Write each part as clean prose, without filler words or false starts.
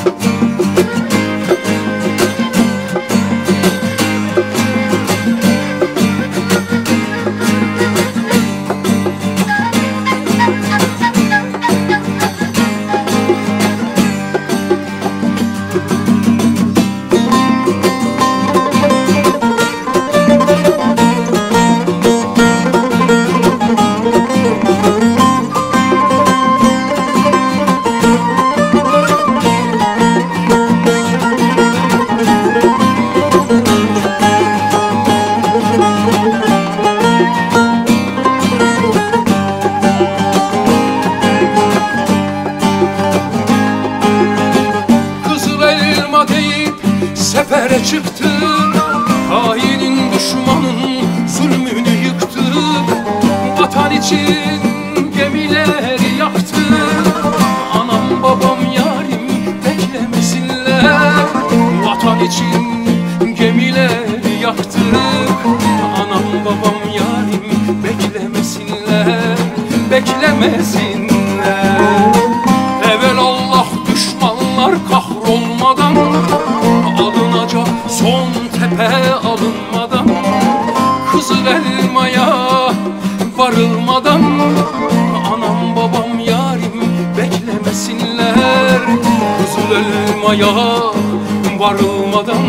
Sefere çıktı, hainin düşmanın zulmünü yıktı. Vatan için gemileri yaktı. Anam babam yarim beklemesinler. Vatan için gemileri yaktı. Anam babam yarim beklemesinler, beklemesinler. Evelallah düşmanlar kahrolmadan, alınacak son tepe alınmadan, Kızıl Elma'ya varılmadan, anam babam yarim beklemesinler. Kızıl Elma'ya varılmadan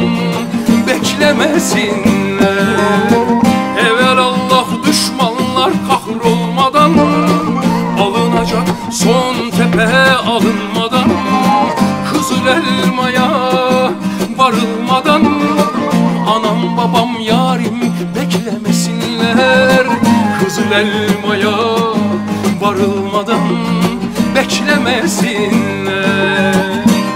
beklemesinler. Evelallah düşmanlar kahrolmadan, alınacak son tepe alınmadan, Kızıl Elma'ya varılmadan, anam babam yarim beklemesinler. Kızıl Elma'ya varılmadan beklemesinler.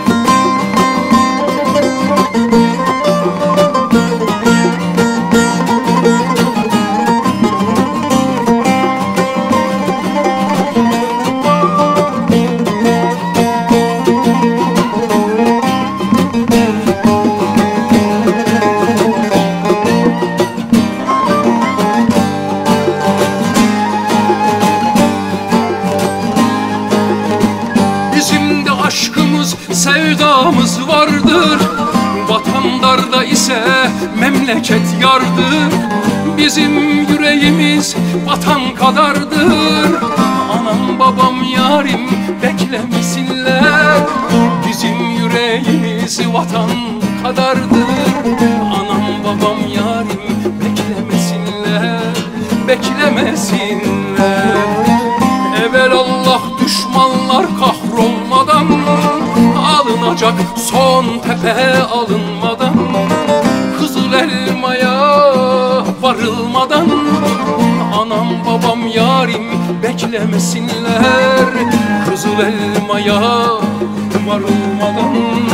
Aşkımız, sevdamız vardır. Vatandarda ise memleket yardır. Bizim yüreğimiz vatan kadardır. Anam babam yarim beklemesinler. Bizim yüreğimiz vatan kadardır. Anam babam yarim beklemesinler, beklemesinler. Evelallah düşmanlar kahrolmadan, alınacak son tepe alınmadan, Kızıl Elma'ya varılmadan, anam babam yarim beklemesinler. Kızıl Elma'ya varılmadan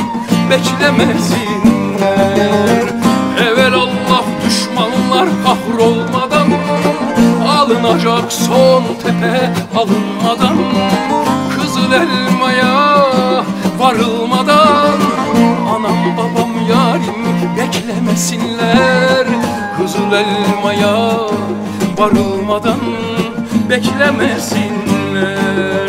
beklemesinler. Evelallah düşmanlar kahrolmadan, alınacak son tepe alınmadan, Kızıl Elma'ya varılmadan, anam babam yarim beklemesinler. Kızıl Elma'ya varılmadan beklemesinler.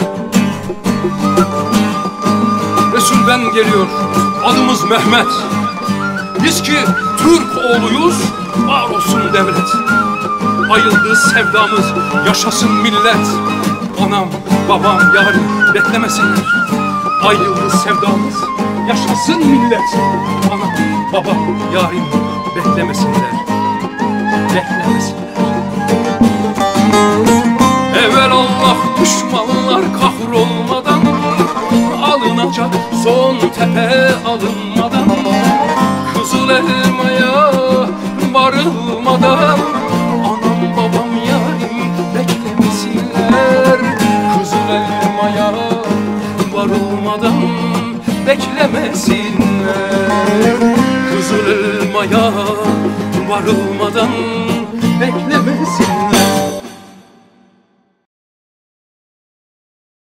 Resul ben geliyor, adımız Mehmet. Biz ki Türk oğluyuz, var olsun devlet. Ayıldı sevdamız, yaşasın millet. Anam babam yarim beklemesinler. Ayıldı sevdamız, yaşasın millet. Anam babam yarim beklemesinler, beklemesinler. Evelallah düşmanlar kahrolmadan, alınacak son tepe alınmadan, Kızıl Elma'ya varılmadan, anam babam yarim beklemesinler. Kızıl Elma'ya varılmadan beklemesinler. Kızıl Elma'ya varılmadan beklemesinler.